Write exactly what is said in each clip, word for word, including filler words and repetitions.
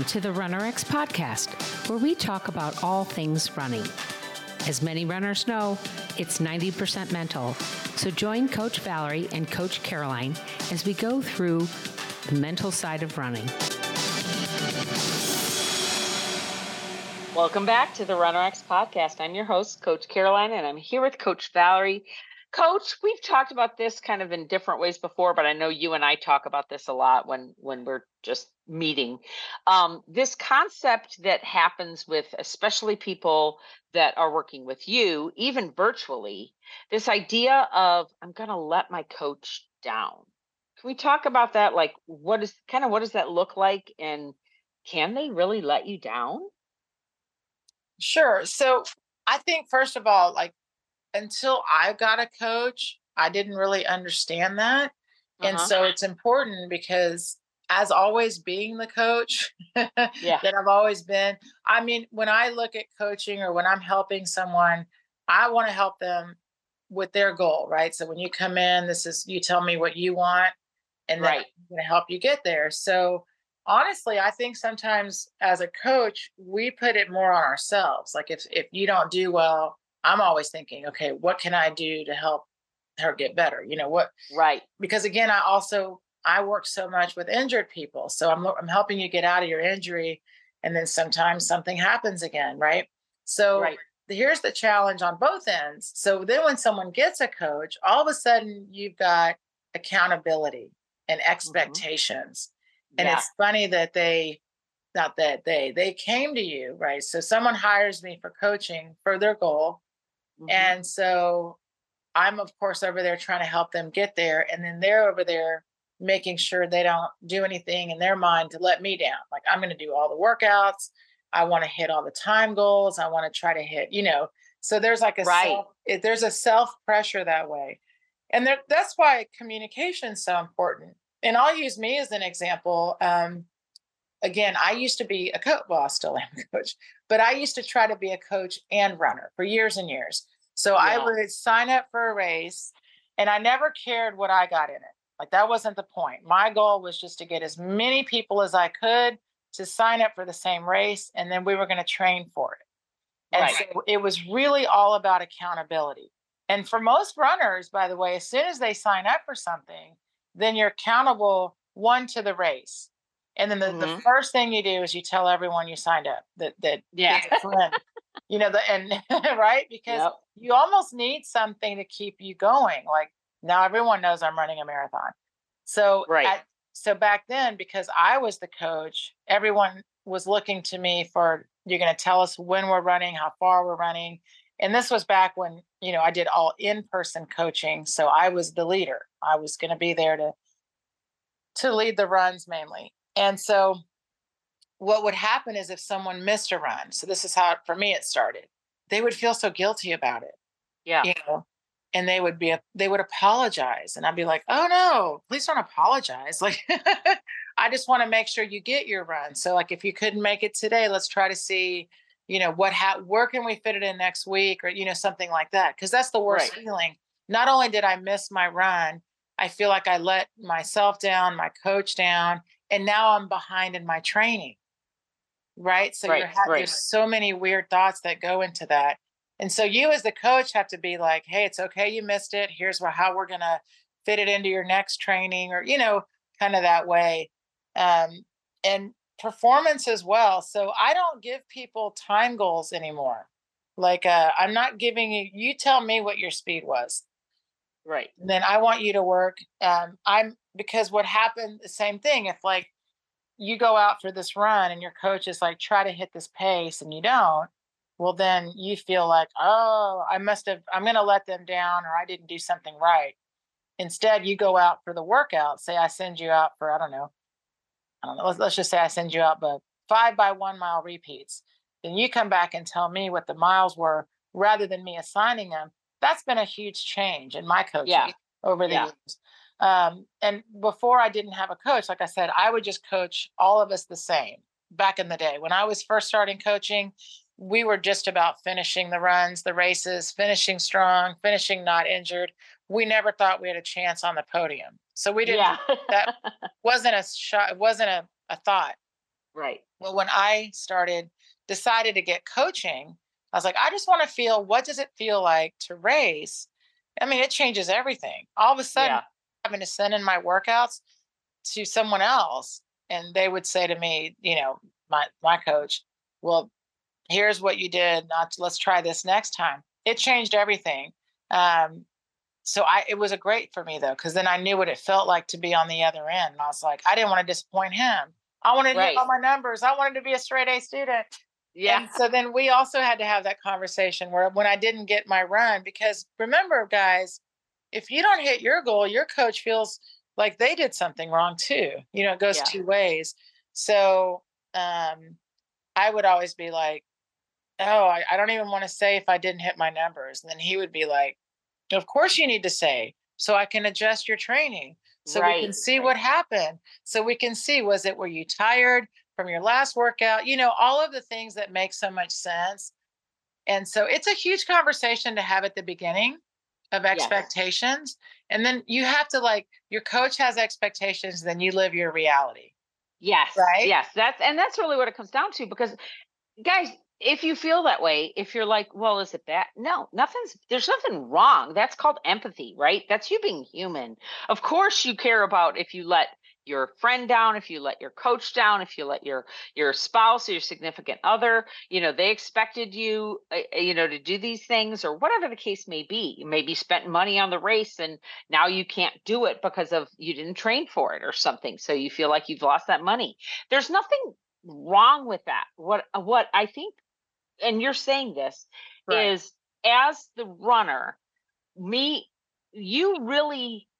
to the RunnerX podcast, where we talk about all things running. As many runners know, it's ninety percent mental. So join Coach Valerie and Coach Caroline as we go through the mental side of running. Welcome back to the RunnerX podcast. I'm your host, Coach Caroline, and I'm here with Coach Valerie. Coach, we've talked about this kind of in different ways before, but I know you and I talk about this a lot when, when we're just meeting. Um, this concept that happens with especially people that are working with you, even virtually, this idea of, I'm going to let my coach down. Can we talk about that? Like, what is kind of what does that look like? And can they really let you down? Sure. So I think, first of all, like, until I got a coach, I didn't really understand that. And Uh-huh. so it's important because, as always being the coach Yeah. that I've always been, I mean, when I look at coaching or when I'm helping someone, I want to help them with their goal, right? So when you come in, this is, you tell me what you want, and then Right. I'm going to help you get there. So honestly, I think sometimes as a coach, we put it more on ourselves. Like, if if you don't do well, I'm always thinking, okay, what can I do to help her get better? You know what? Right. Because again, I also I work so much with injured people, so I'm I'm helping you get out of your injury, and then sometimes something happens again, right? So Right. here's the challenge on both ends. So then, when someone gets a coach, all of a sudden you've got accountability and expectations, Mm-hmm. and Yeah. it's funny that they not that they they came to you, right? So someone hires me for coaching for their goal. Mm-hmm. And so I'm, of course, over there trying to help them get there. And then they're over there making sure they don't do anything in their mind to let me down. Like, I'm going to do all the workouts. I want to hit all the time goals. I want to try to hit, you know, so there's like a Right. self, it, there's a self pressure that way. And there, that's why communication is so important. And I'll use me as an example. Um, again, I used to be a coach. Well, I still am a coach, but I used to try to be a coach and runner for years and years. So Yeah. I would sign up for a race, and I never cared what I got in it. Like, that wasn't the point. My goal was just to get as many people as I could to sign up for the same race, and then we were going to train for it. And Right. so it was really all about accountability. And for most runners, by the way, as soon as they sign up for something, then you're accountable, one, to the race. And then the, Mm-hmm. the first thing you do is you tell everyone you signed up that that Yeah. it's a friend, you know, the and right, because Yep. you almost need something to keep you going. Like, now everyone knows I'm running a marathon. So Right. at, so back then, because I was the coach, everyone was looking to me for, you're going to tell us when we're running, how far we're running. And this was back when, you know, I did all in-person coaching. So I was the leader. I was going to be there to to lead the runs mainly. And so what would happen is, if someone missed a run, so this is how, for me, it started, they would feel so guilty about it, Yeah. you know, and they would be, they would apologize. And I'd be like, oh no, please don't apologize. Like, I just want to make sure you get your run. So, like, if you couldn't make it today, let's try to see, you know, what, how, where can we fit it in next week, or, you know, something like that. Cause that's the worst Right. feeling. Not only did I miss my run, I feel like I let myself down, my coach down, and now I'm behind in my training. Right. So Right. you're ha- Right. there's so many weird thoughts that go into that. And so you, as the coach, have to be like, hey, it's okay, you missed it. Here's where, how we're going to fit it into your next training, or, you know, kind of that way. Um, and performance as well. So I don't give people time goals anymore. Like, uh, I'm not giving you, you tell me what your speed was. Right. Then I want you to work. Um, I'm because what happened, the same thing. If, like, you go out for this run and your coach is like, try to hit this pace, and you don't, well, then you feel like, oh, I must have, I'm going to let them down, or I didn't do something right. Instead, you go out for the workout. Say I send you out for, I don't know, I don't know, let's, let's just say I send you out, but five by one mile repeats. Then you come back and tell me what the miles were rather than me assigning them. That's been a huge change in my coaching Yeah. over the Yeah. years. Um, and before I didn't have a coach, like I said, I would just coach all of us the same. Back in the day, when I was first starting coaching, we were just about finishing the runs, the races, finishing strong, finishing not injured. We never thought we had a chance on the podium. So we didn't, Yeah. that wasn't a shot, it wasn't a, a thought. Right. Well, when I started, decided to get coaching, I was like, I just want to feel, what does it feel like to race? I mean, it changes everything. All of a sudden, Yeah. having to send in my workouts to someone else, and they would say to me, you know, my my coach, well, here's what you did. Not let's try this next time. It changed everything. Um, so I it was a great for me though, because then I knew what it felt like to be on the other end. And I was like, I didn't want to disappoint him. I wanted to hit Right. all my numbers. I wanted to be a straight A student. Yeah. And so then we also had to have that conversation where when I didn't get my run, because remember, guys, if you don't hit your goal, your coach feels like they did something wrong too. You know, it goes Yeah. two ways. So um, I would always be like, oh, I, I don't even want to say if I didn't hit my numbers. And then he would be like, of course you need to say so I can adjust your training. So we can Right. see Right. what happened. So we can see, was it, were you tired from your last workout? You know, all of the things that make so much sense. And so it's a huge conversation to have at the beginning of Yes. expectations. And then you have to, like, your coach has expectations, then you live your reality. Yes. Right? Yes. That's and that's really what it comes down to because guys, if you feel that way, if you're like, well, is it bad? No, nothing's, there's nothing wrong. That's called empathy, right? That's you being human. Of course, you care about if you let your friend down, if you let your coach down, if you let your your spouse or your significant other, you know, they expected you, uh, uh, you know, to do these things or whatever the case may be. You maybe spent money on the race and now you can't do it because of you didn't train for it or something. So you feel like you've lost that money. There's nothing wrong with that. What what I think, and you're saying this, Right. is as the runner, me, you really,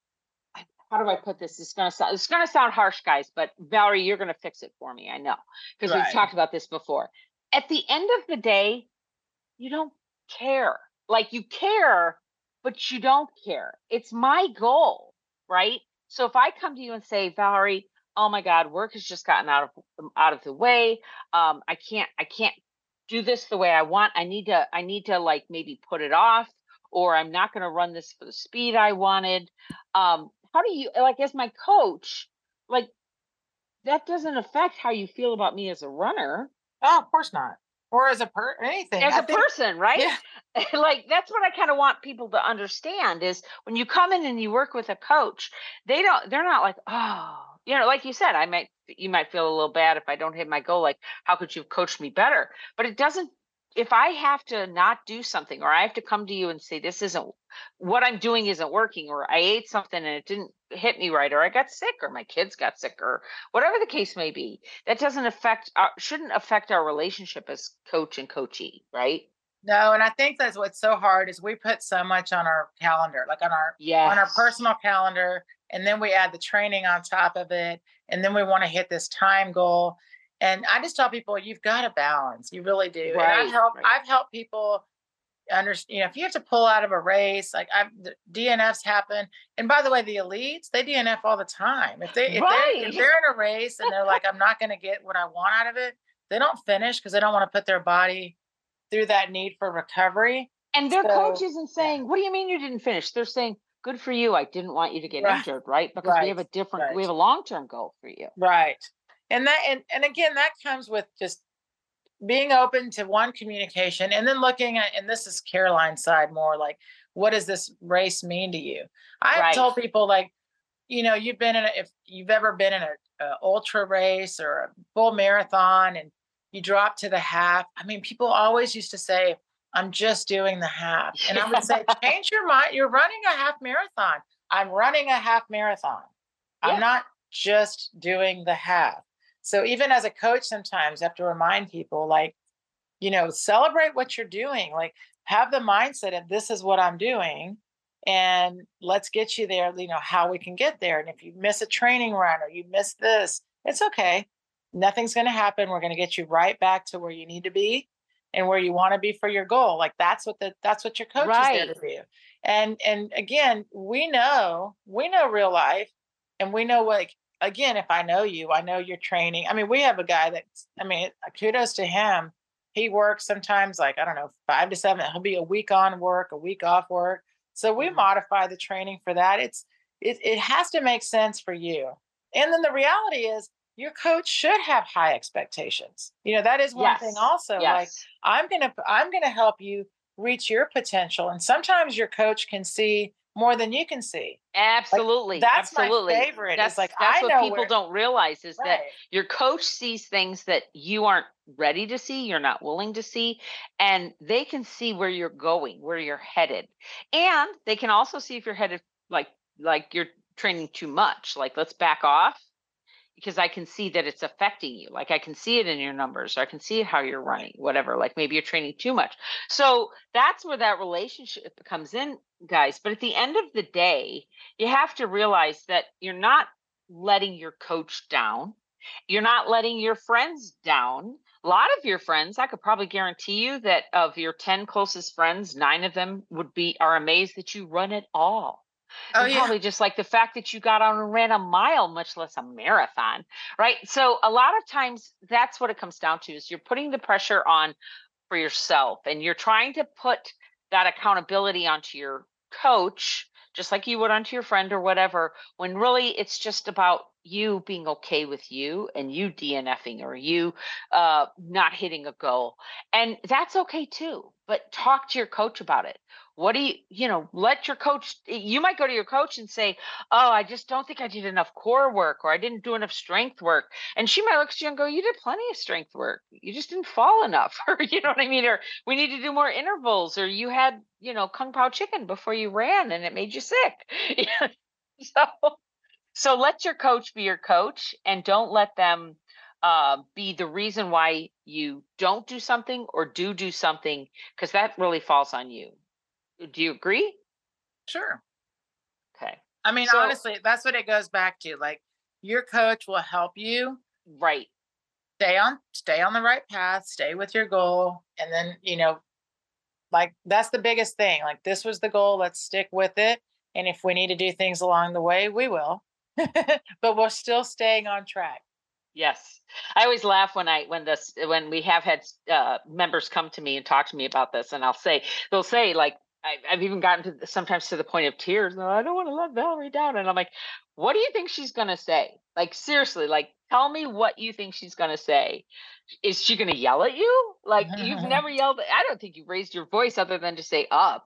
how do I put this? It's gonna sound it's gonna sound harsh, guys, but Valerie, you're gonna fix it for me. I know. Because we've Right. talked about this before. At the end of the day, you don't care. Like you care, but you don't care. It's my goal, right? So if I come to you and say, Valerie, oh my God, work has just gotten out of um, out of the way. Um, I can't, I can't do this the way I want. I need to, I need to like maybe put it off, or I'm not going to run this for the speed I wanted. Um, how do you like as my coach? Like that doesn't affect how you feel about me as a runner. Oh, of course not. Or as a per anything. As I a think, person, right? yeah. Like that's what I kind of want people to understand is when you come in and you work with a coach, they don't they're not like, oh, you know, like you said, I might you might feel a little bad if I don't hit my goal, like how could you have coached me better? But it doesn't, if I have to not do something or I have to come to you and say this isn't what I'm doing isn't working, or I ate something and it didn't hit me right, or I got sick, or my kids got sick, or whatever the case may be, that doesn't affect our, shouldn't affect our relationship as coach and coachee, right? No, and I think that's what's so hard is we put so much on our calendar, like on our on our Yes. personal calendar, and then we add the training on top of it, and then we want to hit this time goal. And I just tell people you've got to balance. You really do. And I've Right. helped Right. I've helped people understand, you know, if you have to pull out of a race, like I've the D N Fs happen. And by the way, the elites, they D N F all the time. If they if they if Right. they're in a race and they're like, I'm not going to get what I want out of it, they don't finish because they don't want to put their body through that need for recovery. And their coach So isn't yeah, saying, what do you mean you didn't finish? They're saying, good for you. I didn't want you to get right, injured, right? Because we have right, a different, we right, have a long term goal for you. right. And that and, and again, that comes with just being open to one communication and then looking at, and this is Caroline's side more like, what does this race mean to you? I've Right. told people like, you know, you've been in a, if you've ever been in a, a ultra race or a full marathon and you drop to the half. I mean, people always used to say, I'm just doing the half. And I would say, Yeah. change your mind. You're running a half marathon. I'm running a half marathon. I'm Yeah. not just doing the half. So even as a coach, sometimes I have to remind people like, you know, celebrate what you're doing. Like have the mindset of this is what I'm doing. And let's get you there, you know, how we can get there. And if you miss a training run or you miss this, it's okay. Nothing's going to happen. We're going to get you right back to where you need to be and where you want to be for your goal. Like that's what the that's what your coach is there Right. to do. And and again, we know, we know real life and we know like again, if I know you, I know you're training. I mean, we have a guy that's I mean, kudos to him. He works sometimes like, I don't know, five to seven. He'll be a week on work, a week off work. So we Mhm. modify the training for that. It's it, it has to make sense for you. And then the reality is your coach should have high expectations. You know, that is one thing Yes. also, like, Yes. I'm going to, I'm going to help you reach your potential. And sometimes your coach can see more than you can see. Like, Absolutely. that's my Absolutely. favorite is like, That's that's I what know people where, don't realize is that right. your coach sees things that you aren't ready to see, you're not willing to see, and they can see where you're going, where you're headed. And they can also see if you're headed like like you're training too much. Like, let's back off because I can see that it's affecting you. Like, I can see it in your numbers, or I can see how you're running, whatever. Like, maybe you're training too much. So that's where that relationship comes in, guys. But at the end of the day, you have to realize that you're not letting your coach down. You're not letting your friends down. A lot of your friends, I could probably guarantee you that of your ten closest friends, nine of them would be are amazed that you run at all. Oh And yeah. probably just like the fact that you got on and ran a mile, much less a marathon, right? So a lot of times that's what it comes down to is you're putting the pressure on for yourself and you're trying to put that accountability onto your coach, just like you would onto your friend or whatever, when really it's just about you being okay with you and you DNFing or you uh, not hitting a goal. And that's okay too. But talk to your coach about it. What do you, you know, let your coach, you might go to your coach and say, oh, I just don't think I did enough core work or I didn't do enough strength work. And she might look at you and go, you did plenty of strength work. You just didn't fall enough. Or, you know what I mean? Or we need to do more intervals. Or you had, you know, Kung Pao chicken before you ran and it made you sick. so, so let your coach be your coach and don't let them uh, be the reason why you don't do something or do do something, because that really falls on you. Do you agree? Sure. Okay. I mean, So, honestly, that's what it goes back to. Like, your coach will help you right. stay on stay on the right path, stay with your goal, and then, you know, like, that's the biggest thing. Like, this was the goal, let's stick with it. And if we need to do things along the way, we will. But we're still staying on track. Yes. I always laugh when I when this when we have had uh, members come to me and talk to me about this, and I'll say they'll say like I, I've even gotten to the- sometimes to the point of tears. No, I don't want to let Valerie down, and I'm like, what do you think she's gonna say? Like, seriously, like tell me what you think she's gonna say. Is she gonna yell at you? Like, you've never yelled. I don't think you raised your voice other than to say up.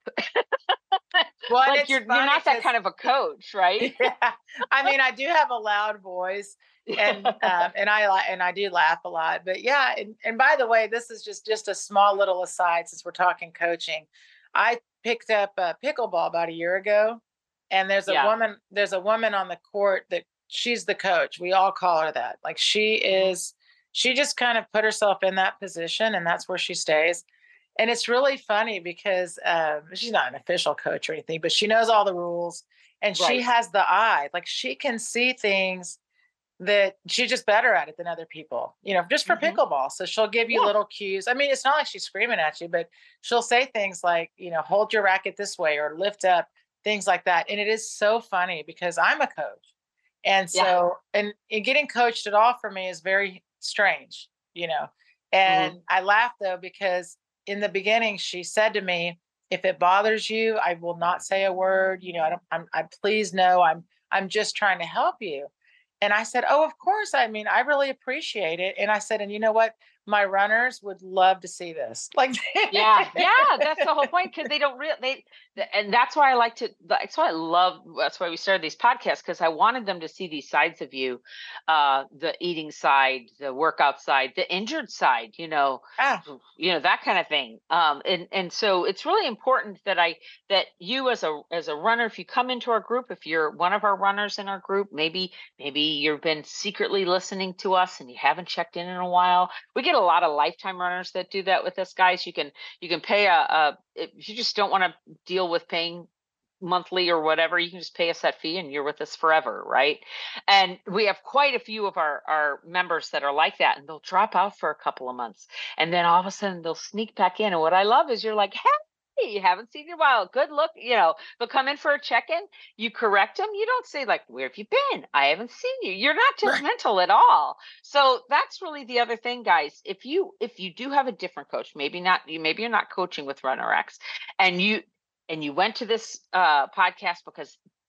Well, and Like, it's you're you're funny not that because, kind of a coach, right? yeah, I mean, I do have a loud voice, and um, and I la- and I do laugh a lot. But yeah, and, and by the way, this is just just a small little aside since we're talking coaching. I picked up a pickleball about a year ago, and there's a Yeah. woman there's a woman on the court that she's the coach. We all call her that. Like, she is, she just kind of put herself in that position, and that's where she stays. And it's really funny because um, she's not an official coach or anything, but she knows all the rules, and she Right. has the eye. Like, she can see things that she's just better at it than other people, you know, just for Mhm. pickleball. So she'll give you Yeah. little cues. I mean, it's not like she's screaming at you, but she'll say things like, you know, hold your racket this way or lift up, things like that. And it is so funny because I'm a coach. And Yeah. so, and, and getting coached at all for me is very strange, you know. And Mhm. I laugh though, because in the beginning, she said to me, if it bothers you, I will not say a word. You know, I don't, I'm, I please know I'm, I'm just trying to help you. And I said, oh, of course. I mean, I really appreciate it. And I said, and you know what? My runners would love to see this. Like, Yeah, yeah, that's the whole point because they don't real they, th- and that's why I like to. That's why I love. That's why we started these podcasts because I wanted them to see these sides of you, uh, the eating side, the workout side, the injured side. You know, ah, you know that kind of thing. Um, and and so it's really important that I that you as a as a runner, if you come into our group, if you're one of our runners in our group, maybe maybe you've been secretly listening to us and you haven't checked in in a while. We get a lot of lifetime runners that do that with us, guys. You can you can pay a, a if you just don't want to deal with paying monthly or whatever, you can just pay a set fee and you're with us forever, right? And we have quite a few of our our members that are like that, and they'll drop out for a couple of months and then all of a sudden they'll sneak back in. And what I love is you're like, hey, you haven't seen you in a while, good look, you know, they'll come in for a check-in, you correct them, you don't say like, where have you been, I haven't seen you, you're not right. judgmental at all. So that's really the other thing, guys. If you if you do have a different coach, maybe not you maybe you're not coaching with RunnerX, and you and you went to this uh, podcast because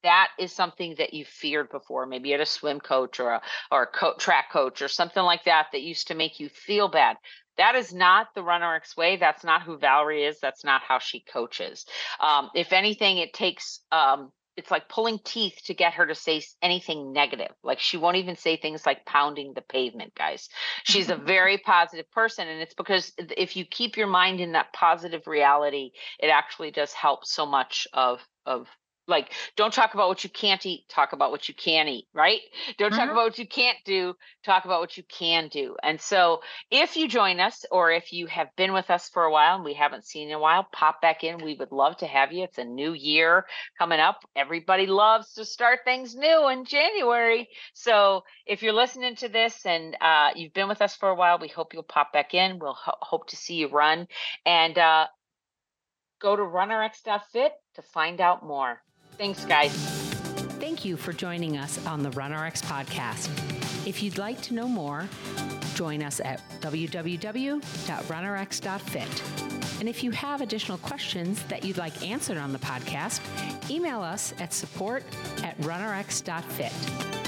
that is something that you feared before. Maybe you had a swim coach or a, or a co- track coach or something like that that used to make you feel bad. That is not the RunRx way. That's not who Valerie is. That's not how she coaches. Um, if anything, it takes, um, it's like pulling teeth to get her to say anything negative. Like she won't even say things like pounding the pavement, guys. She's a very positive person. And it's because if you keep your mind in that positive reality, it actually does help so much of, of, like, don't talk about what you can't eat, talk about what you can eat, right? Don't mm-hmm. talk about what you can't do, talk about what you can do. And so if you join us, or if you have been with us for a while and we haven't seen you in a while, pop back in. We would love to have you. It's a new year coming up. Everybody loves to start things new in January. So if you're listening to this and uh, you've been with us for a while, we hope you'll pop back in. We'll ho- hope to see you run. And uh, go to runrx dot fit to find out more. Thanks, guys. Thank you for joining us on the RunRx podcast. If you'd like to know more, join us at w w w dot runrx dot fit. And if you have additional questions that you'd like answered on the podcast, email us at support at runrx dot fit.